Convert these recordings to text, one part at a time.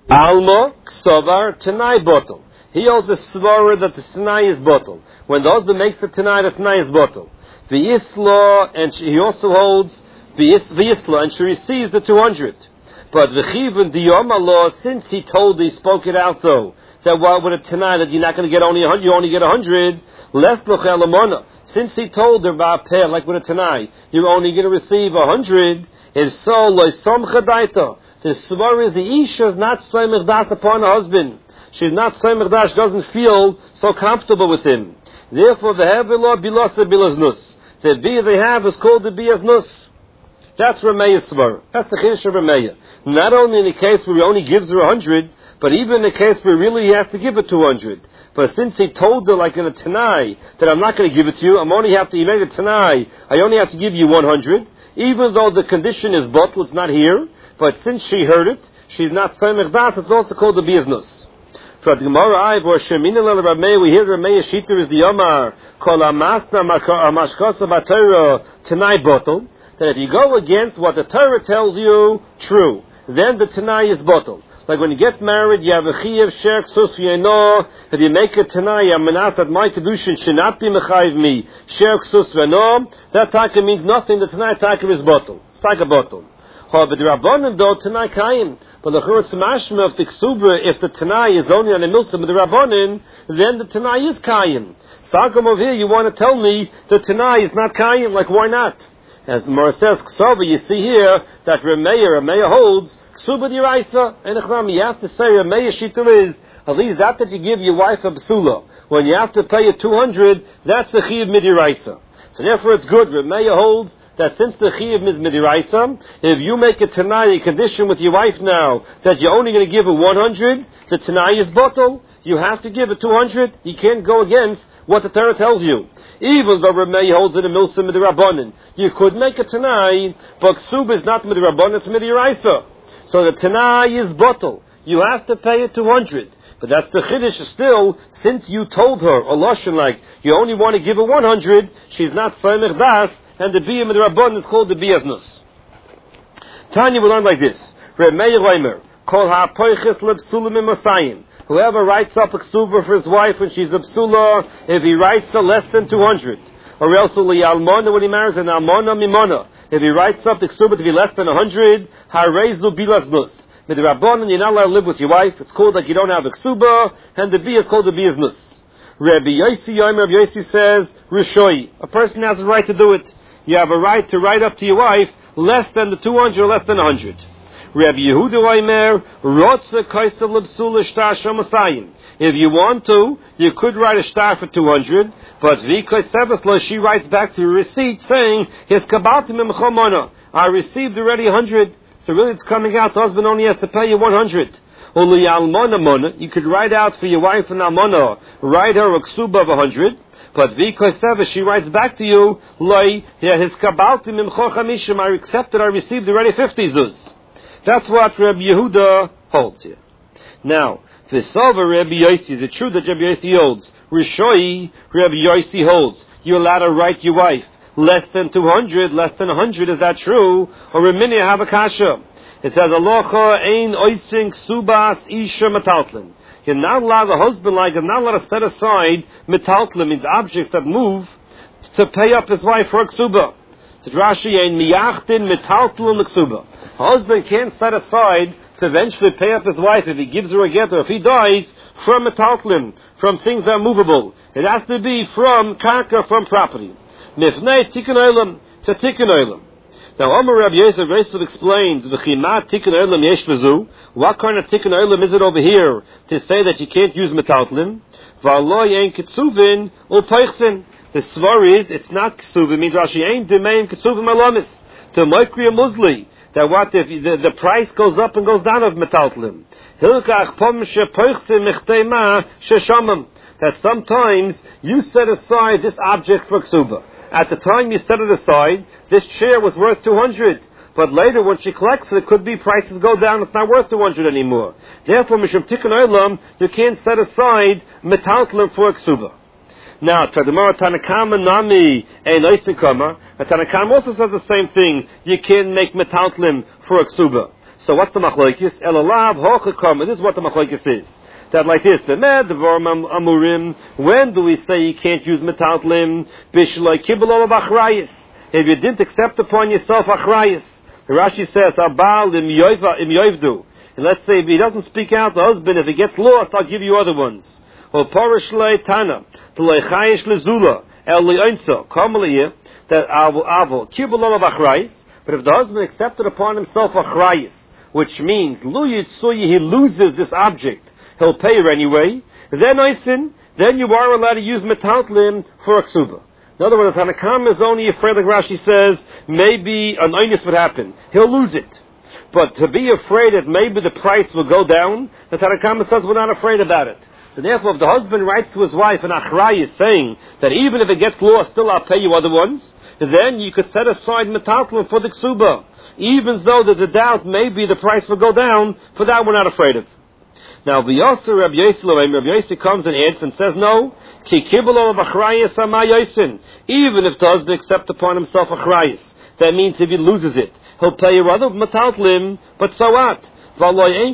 Alma ksovar tanai bottle. He holds a svara that the tanai is bottle. When the husband makes the tanai is bottle. V'yisla, and he also holds v'yisla, and she receives the 200. But v'chivin diyom law, since he spoke it out though, that what with a tanai that you're not going to get only 100, you only get 100. Less lochel amona. Since he told her about pair, like with a tanai, you're only going to receive 100. Is so loisom chadaita. The svar is the isha is not soymech das upon her husband. She's not soymech das. She doesn't feel so comfortable with him. Therefore, the hevelah bilasa bilaznus. The bia they have is called the biaznus. That's Rameya's svar. That's the chiddush of Rameya. Not only in the case where he only gives her 100, but even in the case where really he has to give her 200. But since he told her, like in a tanai, that I'm not going to give it to you, you made a tanai, I only have to give you 100, even though the condition is bottle, it's not here, but since she heard it, she's not samech das, it's also called the business. For the Gemara, we hear Rameya Shita is the Yomar, called Amasna Mashkosa Batera, tanai bottle, that if you go against what the Torah tells you, true, then the tanai is bottle. Like when you get married, you have a chiyev sher ksus v'yeno. If you make a tanai, amenat that my kedushin should not be mechayiv me sher ksus v'yeno. That taka means nothing. The tanai taka is bottle. It's like a bottle. But the rabbanon though tanai kayim. But the churutz mashma of the ksubra, if the tanai is only on the milsim of the rabbanon, then the tanai is kayim. Sagam over here, you want to tell me the tanai is not kayim? Like why not? As Mora says, ksova, you see here that Rameya holds Ksuba diraisa, and you have to say Rameya shita is at least that you give your wife a basula. When you have to pay a 200, that's the chiyuv midiraisa. So therefore it's good. Rameya holds that since the chiyuv is midiraisa, if you make a tanai condition with your wife now that you're only going to give her 100, the tanai is bottle. You have to give her 200. You can't go against what the Torah tells you. Even though Rameya holds it a milsim midirabbanan, you could make a tanai, but ksuba is not midirabbanan, it's midiraisa. So the tanai is bottle. You have to pay it 200. But that's the chiddush still, since you told her, a lashon like, you only want to give her 100, she's not soymech das, and the biyah midrabbanan is called the biyaznus. Tanya will learn like this. Rameya Reimer, kol ha'apoiches lebsulim imasayim. Whoever writes up a ksuba for his wife when she's a psula, if he writes a less than 200, or else almona when he marries an almona mimona. If he writes up the ksuba to be less than 100, harezu bilasnus. With the rabbanon, you're not allowed to live with your wife. It's called like you don't have a ksuba, and the biyah is called the biyaznus. Rabbi Yossi says, Rishoi. A person has a right to do it. You have a right to write up to your wife less than the 200 or less than 100. Rabbi Yehuda Oimer, Rotze Kaisel Lebsula Shtar Shomasayim. If you want to, you could write a star for 200, but she writes back to your receipt saying, I received already 100, so really it's coming out, the husband only has to pay you 100. You could write out for your wife an almona, write her a ksuba of 100, but she writes back to you, I accepted, I received already 50 zuz. That's what Rabbi Yehuda holds here. Now, V'sava Rabbi Yossi, is it true that Rabbi Yossi holds? Rishoi, Rabbi Yossi holds. You're allowed to write your wife less than 200, less than 100, is that true? Or Remini Habakasha. It says, Alocha ein oising subas isha metaltlin. You're not allowed, the husband you're not allowed to set aside metaltlin, means objects that move, to pay up his wife for a ksuba. So Rashi ein miyachtin metaltlin l'ksuba. A husband can't set aside to eventually pay up his wife if he gives her a get or if he dies from metaltlin, from things that are movable. It has to be from karka, from property. Mifnei tikkun olam, to tikkun olam. Now, Omer Rabbi Yosef explains, V'chima tikkun olam yesh bezu. What kind of tikkun olam is it over here to say that you can't use metaltlin? V'alo yen ketsuvin u'peichsin. The svar is, it's not ksuvin, means Rashi ain't demein ketsuvin malamis. To moikri musli. That what if the price goes up and goes down of metaltlin. Hilkach pom shepeichsin mechteima sheshamam. That sometimes you set aside this object for ksuba. At the time you set it aside, this chair was worth 200. But later when she collects it, could be prices go down, it's not worth 200 anymore. Therefore, Mishum Tikkun Olam, you can't set aside metaltlin for ksuba. Now, Tadamara Tanakama Nami Ein Oisikama, Tanakama also says the same thing. You can't make metaltlin for a ksuba. So what's the machlokes? Elalav hochakam. This is what the machlokes is. That like this, when do we say you can't use metaltlim? Bishloi kibbel achrayis. If you didn't accept upon yourself achrayis. Rashi says, Abal im yoivdu. And let's say if he doesn't speak out, the husband, if he gets lost, I'll give you other ones. Or parishlei tana. T'loi chayish lezula. El li'oinso. Kamaliyah. That avo. Kibbel achrayis. But if the husband accepted upon himself achrayis, which means, he loses this object, he'll pay her anyway, then you are allowed to use metaltlim for a ksuba. In other words, Hanakam is only afraid, like Rashi says, maybe an oinus would happen. He'll lose it. But to be afraid that maybe the price will go down, the Hanakam says we're not afraid about it. So therefore, if the husband writes to his wife, and Achrai is saying that even if it gets lost, still I'll pay you other ones, then you could set aside metaltlim for the ksuba. Even though there's a doubt, maybe the price will go down, for that we're not afraid of. Now, Rabbi Yossi comes and adds and says, no, even if the husband accepts upon himself achrayis, that means if he loses it, he'll pay a rather metaltlim, but so what? But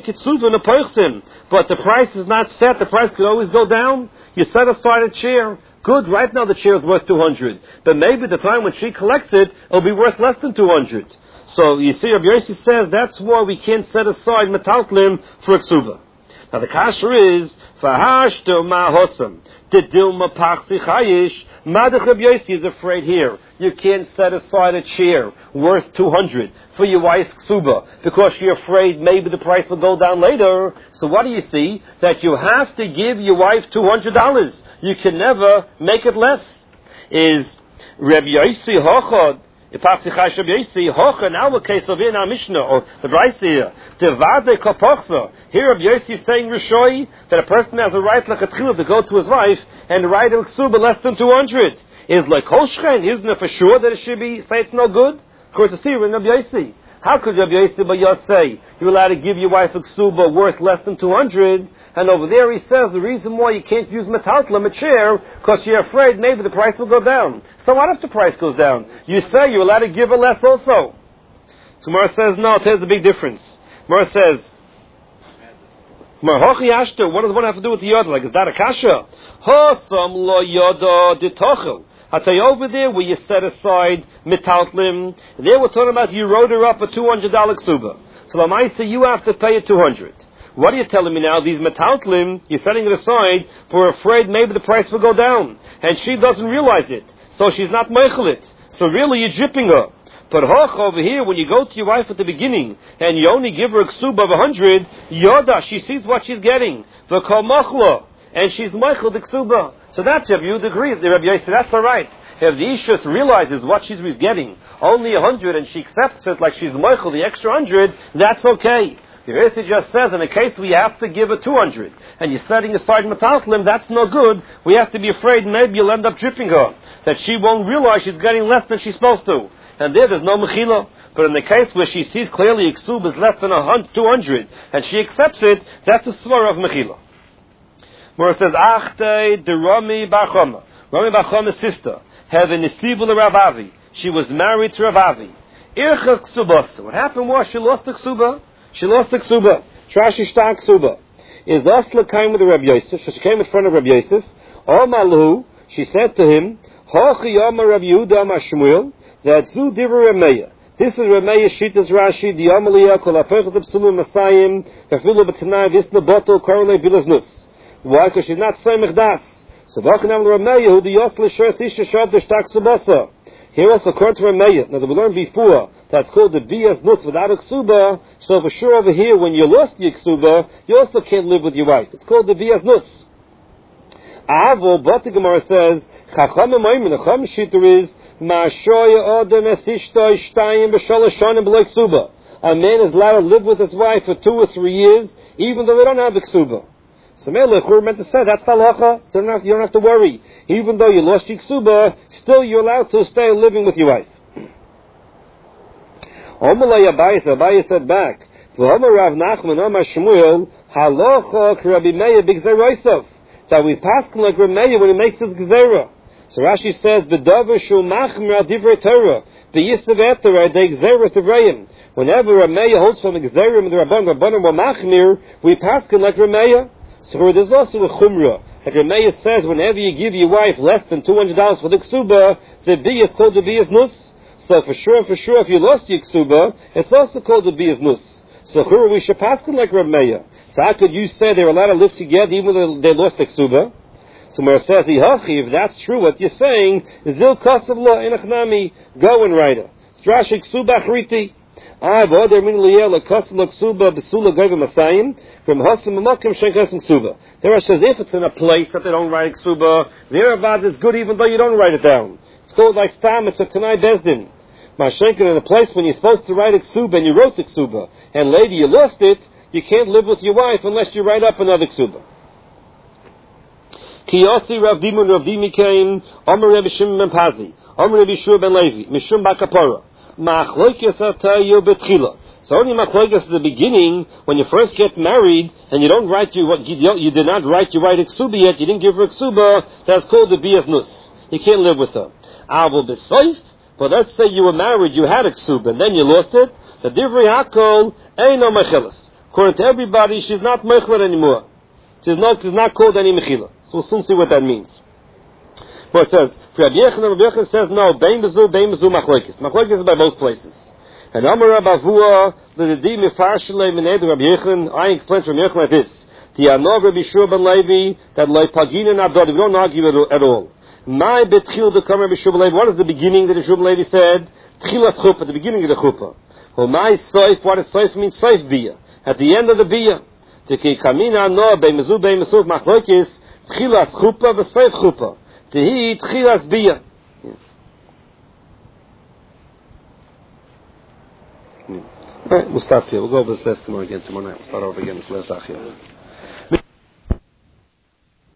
the price is not set, the price could always go down. You set aside a chair. Good, right now the chair is worth 200, but maybe the time when she collects it, it'll be worth less than 200. So you see, Rabbi Yossi says that's why we can't set aside metaltlim for a ksuba. Now the kasher is Fahashto Mahosam the Dilma Pachsi Chayish. Madach Rabbi Yossi is afraid here. You can't set aside a chair worth 200 for your wife's ksuba because you're afraid maybe the price will go down later. So what do you see? That you have to give your wife $200. You can never make it less. Is Rabbi Yossi Hochad? In our case of in our Mishnah, or the Braisa here, Devade Kapochsa. Here Rabbi Yossi is saying Rishoi that a person has a right like a tchila to go to his wife and write a ksuba less than 200. Is like Kolshchen, isn't it for sure that it should be, say it's no good? Of course, it's here in Rabbi Yossi. How could Rabbi Yossi Bayos say you're allowed to give your wife a ksuba worth less than 200? And over there he says the reason why you can't use metaltlim, a chair, because you're afraid maybe the price will go down. So what if the price goes down? You say you're allowed to give her less also. So Mara says, no, there's a big difference. Mara says, what does one have to do with the yod? Like, is that a kasha? Hosam lo yoda ditochel. I tell you, over there where you set aside metaltlim, there we're talking about you wrote her up a $200 ksuba. So Lamaisa, you have to pay it 200. What are you telling me now? These metaltlim, you're setting it aside, but we're afraid maybe the price will go down. And she doesn't realize it. So she's not meichelit. So really you're jipping her. But hoch over here, when you go to your wife at the beginning, and you only give her a ksuba of 100, yoda, she sees what she's getting. V'kol machlo. And she's meichel the ksuba. So that's if you agree, Rabbi Yossi, that's all right. If the Isha realizes what she's getting, only 100, and she accepts it like she's meichel the extra 100, that's okay. The Yossi just says, in a case we have to give her 200, and you're setting aside metaltlim, that's no good. We have to be afraid maybe you'll end up tripping her, that she won't realize she's getting less than she's supposed to. And there's no mechila. But in the case where she sees clearly a ksub is less than 200, and she accepts it, that's a svara of mechila. Where it says, Achte de Rami Bachoma. Rami Bachoma's sister had a nisibul Rav Avi. She was married to Rav Avi. Irchas ksubasa. What happened was she lost the ksuba. She lost the ksuba. Trashi shtar ksuba. Is Osla came with Rabbi Yosef. So she came in front of Rabbi Yosef. Omalu. She said to him, Hochi Yoma Rabbi Yehuda Amar Shmuel. That zu divrei Rameya. This is Rameya Shitas Rashi. The Amalia kol apechet b'sulum Masayim. Kafilu b'tanai visna botol korle bilaznus. Why? Because she's not Samech Das. So Vachanam Rameya who the Yosle Shers Isha Shav the Shtak Subasa. Here also according to Rameya. Now that we learned before, that's called the Bias Nus without a Ksuba. So for sure over here, when you lost your Ksuba, you also can't live with your wife. It's called the Bias Nus. Avo, but the Gemara says, Chacham Emayim, the Chacham Shitter is, Ma'ashoya Odem Esishtoi Shtayim B'Shalosh Shonim B'Lo Ksuba. A man is allowed to live with his wife for 2 or 3 years, even though they don't have a Ksuba. So Melech, we're meant to say, that's talacha, so you don't have to worry. Even though you lost your ksuba, still you're allowed to stay living with your wife. Omalay Abayis said back, V'Omer Rav Nachman Omar Shmuel, Halocha Rabbi Meir B'Gzeiroisov. That we pass like Rabbi Meir when he makes his Gzeira. So Rashi says, "B'davar shu machmir al divrei Torah, b'yisav eter de gzeres devrayim." Whenever Rameya holds from Gzerim the Rabbanim were machmir, we paskin like Rameya. So there's also a chumrah. Like Rameya says, whenever you give your wife less than $200 for the ksuba, the biyah is called the biyah's nus. So for sure, if you lost your ksuba, it's also called the biyah's nus. So we should paskin like Rameya. So how could you say they're allowed to live together even though they lost the ksuba? So where it says, if that's true, what you're saying, zil kasav la inachnami, go and write it. Drashi ksuba achriti. From there it says if it's in a place that they don't write ksuba, the Erevad is good even though you don't write it down. It's called like stam, it's a Tanai Bezdin. Mashenkin in a place when you're supposed to write a ksuba and you wrote the ksuba, and later you lost it, you can't live with your wife unless you write up another ksuba. Kiyosi Rav Dimi came, Omer Rebbe Shimon ben Pazi, Omer Rebbe Shua ben Levi, Mishum Bakapora. So only machloikas at the beginning, when you first get married, and you don't write you did not write your right ksuba yet, you didn't give her a ksuba, that's called the biyas nus. You can't live with her. But let's say you were married, you had a ksuba, and then you lost it, the divrei hakol ain't no mechilas. According to everybody, she's not mechler anymore. She's not called any mechila. So we'll soon see what that means. But it says, Rabbi Yechon says, no, bein bezu machlokes. Machlokes is by both places. And Amar Rabavua, the di mifarshle mined Rabbi Yechon, I explained from Yechon like this. Tianov Rabbi Shua ben Levi, that loy pagina nabdod, we don't argue at all. My betchil become Rabbi Shua ben Levi, what is the beginning that Rabbi Shua ben Levi said? Tchilas chuppah, the beginning of the chuppah. Well, my soif, what does soif mean? Soif biyah. At the end of the biyah. Tiki kamina no, bein bezu machlokes, tchilas chuppah, v'soif chuppah. Tehi tchilas biyah. All right, we'll stop here. We'll go over this lesson tomorrow again. Tomorrow night we'll start over again this last achiyah.